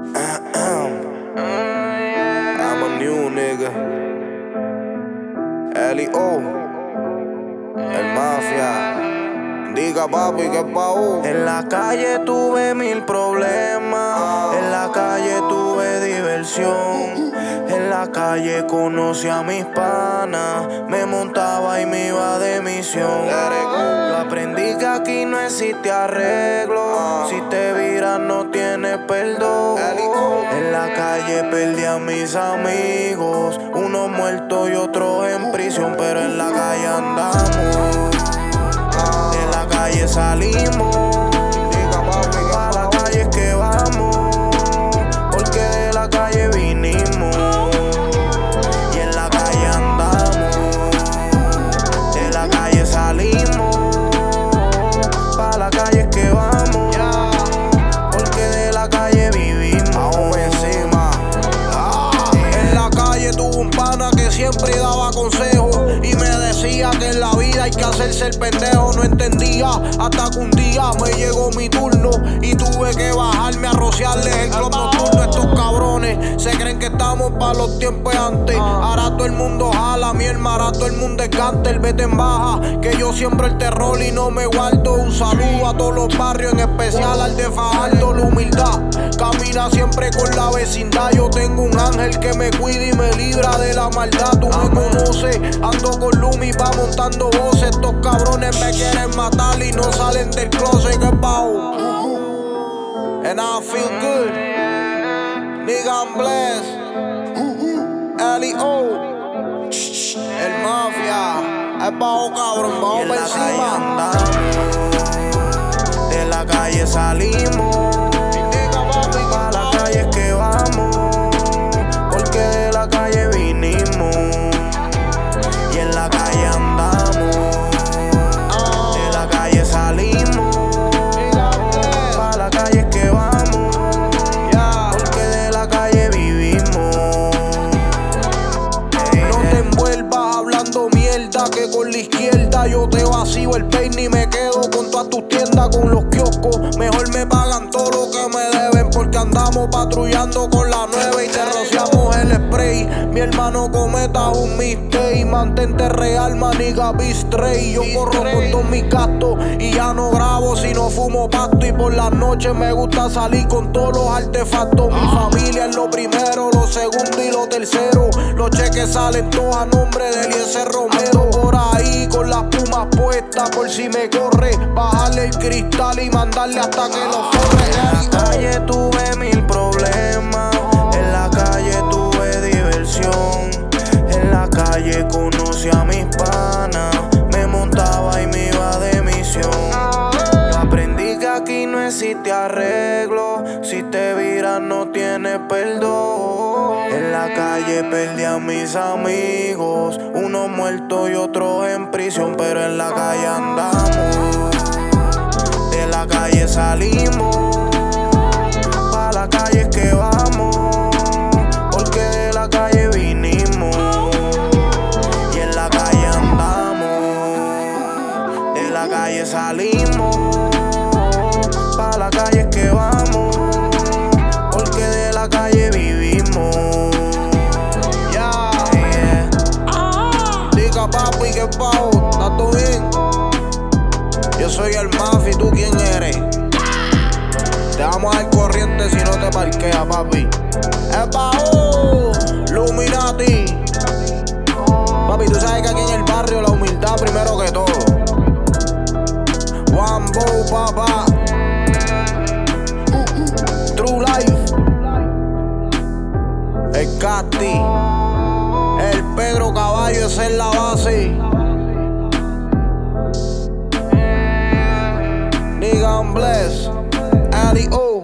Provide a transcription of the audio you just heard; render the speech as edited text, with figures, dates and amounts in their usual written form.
I'm a new nigga. L.I.O. El Mafia. Diga papi que pa' En la calle tuve mil problemas. En la calle tuve diversión. En la calle conocí a mis panas. Me montaba y me iba de misión. Yo aprendí que aquí no existe arreglo. Si te viras no tienes perdón. En la calle perdí a mis amigos. Unos muertos y otros en prisión. Pero en la calle andamos. De la calle salimos. A la calle es que vamos. Porque de la calle vinimos. Y en la calle andamos. De la calle salimos. Pa' la calle es que vamos. Porque de la calle vivimos. Aún encima. En la calle tuve un pana que siempre daba consejos y me decía que en la vida hay que hacerse el pendejo. No entendía hasta que un día me llegó mi turno y tuve que bajarme a rociarles el club nocturno. Estos cabrones se creen que estamos pa' los tiempos de antes. Ahora todo el mundo jala mi hermana, ahora todo el mundo es gánster. Vete en baja, que yo siembro el terror y no me guardo. Un saludo a todos los barrios, en especial al de Fajardo. La humildad camina siempre con la vecindad. Yo tengo un ángel que me cuida y me libra de la maldad. Tú me conoces, ando con Lumi va montando voces. Estos cabrones me quieren matar y no salen del closet. Que pao. And I feel good. Nigga, I'm blessed. L.I.O. El Mafia. Es pao, cabrón, vamos por encima. De la calle salimos. Pa' la calle es que vamos. Porque de la calle vinimos. Y en la calle andamos. De la calle salimos. Pa' la calle es que vamos. Porque de la calle vivimos. No te envuelvas hablando mierda, que con la izquierda yo te vacío el peine y me quedo con todas tus tiendas, con los kioscos. Mejor me pagan todo lo que me deben, porque andamos patrullando con la nueva y te rociamos el spray. Mi hermano cometa un mistake. Mantente real, maniga, be straight. Yo corro con todos mis gastos y ya no grabo si no fumo pasto. Y por las noches me gusta salir con todos los artefactos. Mi familia es lo primero, lo segundo y lo tercero. Los cheques salen todos a nombre de Eliezer Romero. Por ahí con las plumas puestas por si me corre. Bajarle el cristal y mandarle hasta que lo forre. En la calle tuve mil problemas. En la calle tuve diversión. En la calle conocí a mis panas. Me montaba y me iba de misión. Yo aprendí que aquí no existe arreglo. Si te viras no tienes perdón. En la calle perdí a mis amigos. Unos muertos y otros en prisión. Pero en la calle andamos. De la calle salimos. Pa' la calle es que vamos. Porque de la calle vinimos. Y en la calle andamos. De la calle salimos. Pa' la calle es que vamos. Porque de la calle vivimos. Diga papi que pao, ¿está todo bien? Yo soy el Mafia y tú quién eres. Te vamos a dar corriente si no te parqueas, papi. ¡Epao! Luminati. Papi, tú sabes que aquí en el barrio la humildad primero que todo. Wambo, papá. True Life. El Casti. El Pedro Caballo, esa es la base. Nigga, I'm blessed. L.I.O.